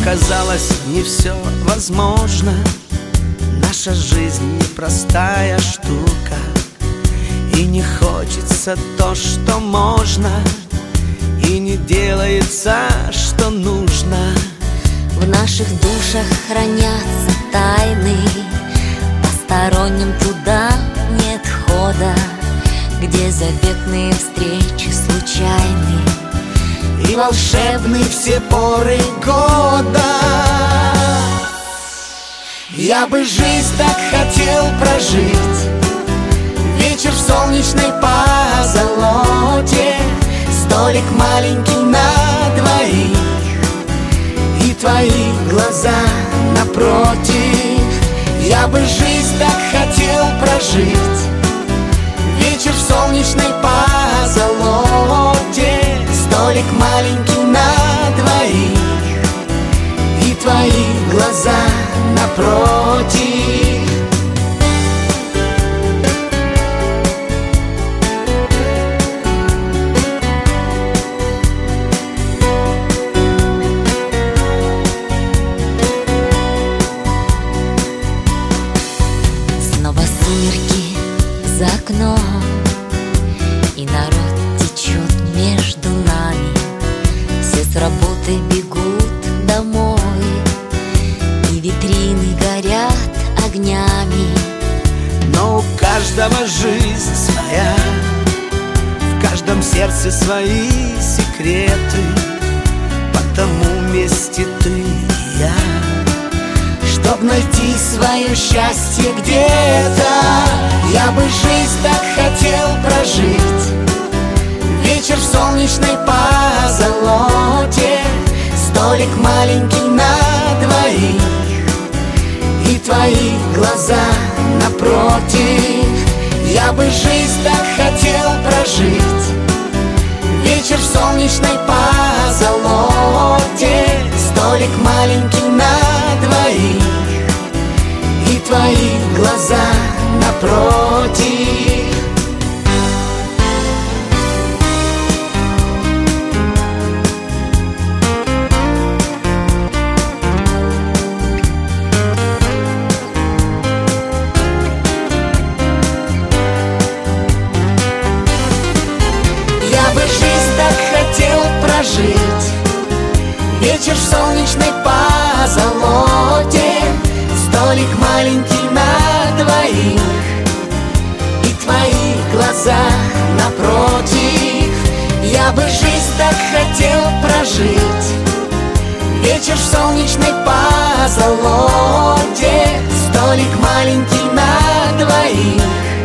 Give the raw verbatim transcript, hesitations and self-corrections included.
казалось, не все возможно. Наша жизнь непростая штука, и не хочется то, что можно, и не делается, что нужно. В наших душах хранятся тайны, посторонним туда нет хода, где заветные встречи случайны и волшебны все поры года. Я бы жизнь так хотел прожить, вечер в солнечной позолоте, столик маленький на двоих и твои глаза напротив. Я бы жизнь так хотел прожить, вечер в солнечной позолоте, столик маленький на двоих и твои глаза напротив. Снова сумерки за окном, и народ течет между нами. Все с работы бегут домой, и витрины горят огнями. Но у каждого жизнь своя, в каждом сердце свои секреты, потому вместе ты и я, чтоб найти свое счастье где-то. Я бы жизнь так хотел прожить, вечер в солнечной позолоте, столик маленький на двоих и твои глаза напротив. Я бы жизнь так хотел прожить, вечер в солнечной позолоте, столик маленький на двоих и твои глаза напротив. Я бы жизнь так хотел прожить, вечер в солнечной позолоте, столик маленький на двоих и твои глаза напротив. Я бы жизнь так хотел прожить, вечер в солнечной позолоте, столик маленький на двоих